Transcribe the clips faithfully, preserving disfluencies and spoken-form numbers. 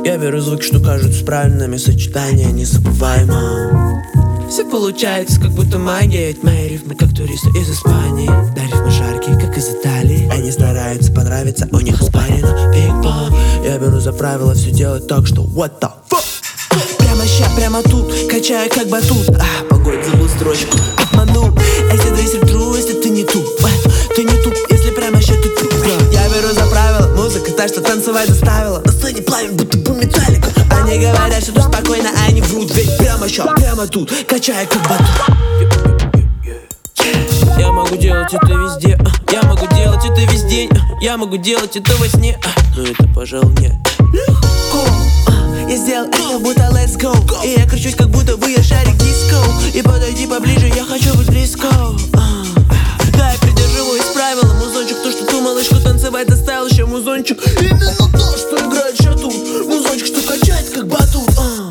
Я беру звуки, что кажутся правильными, сочетания незабываемо. Все получается, как будто магия. Ведь мои рифмы, как туристы из Испании. Да, рифмы жаркие, как из Италии. Они стараются понравиться, у них испарено пинг-понг. Я беру за правило все делать так, что what the fuck. Прямо ща, прямо тут, качаю как батут. А, погодь, забыл строчку, обманул. Если дрейсер true, если ты не тут, ты не тут, если прямо ща ты тут. Я беру за правило, музыка та, что танцевать заставила. На сцене пламя, будто бы металлика. Они говорят, что тут спокойно, а они врут. Ведь прямо ща, прямо тут, качаю как батут. Я могу делать это везде, я могу делать это весь день, я могу делать это во сне, но это, пожалуй, не легко. Я сделал это, будто let's go. И я кручусь, как будто бы я шарик диско. И подойди поближе, я хочу быть близко. Да, я придерживаюсь правила. Музончик, то, что ту малышку танцевать заставил еще музончик. Именно то, что играет ща тут. Музончик, что качает, как батут.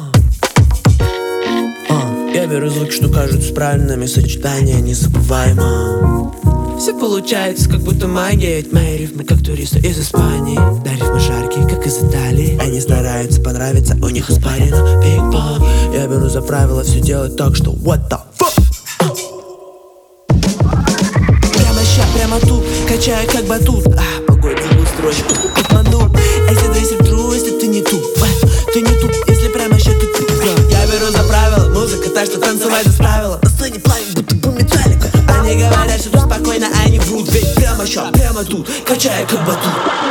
Я беру звуки, что кажутся правильными, сочетания незабываемо. Все получается, как будто магия. Ведь мои рифмы, как туристы из Испании. Да, рифмы жаркие, как из Италии. Они стараются понравиться, у них испарено пинг-понг. Я беру за правило все делать так, что what the fuck. Прямо ща, прямо тут, качаю как батут. А, погодь, забыл строчку, обманул. Если дрейсер true, если ты не тут, ты не тут, если прямо ща ты тут. Я беру за правило, музыка та, что танцевать заставила. На сцене пламя, будто бы металлика. Они говорят, что тут спокойно, а они врут. Ведь прямо ща, прямо тут, качаю как батут.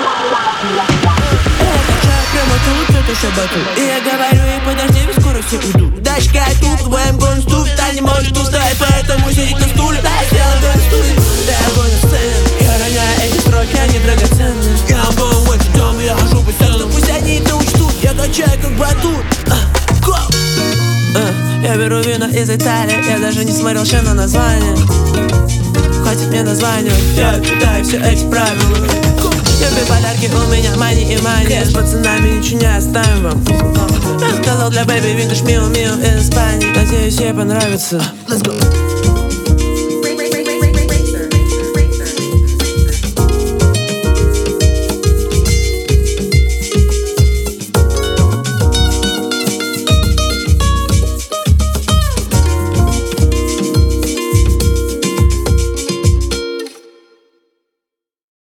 Я качаю прямо тут, это ща батут. И я говорю ей, подожди, ведь скоро все уйдут. Дачка тут, твоим гон ступ. Та не может устоять, поэтому сидит на стуле. Да, я сделал гон стуле, да, я гон на сцене. Я роняю эти строки, они драгоценны. Я был в этим доме, я хожу по стенам. Пусть они это учтут, я качаю как батут. Я беру вино из Италии, я даже не смотрел ще на название. Хватит мне название, я читаю все эти правила. Любые подарки у меня мани и мани. С пацанами ничего не оставим вам. Я сказал для бэйби винтаж миу миу из Испании. Надеюсь, ей понравится. Let's go.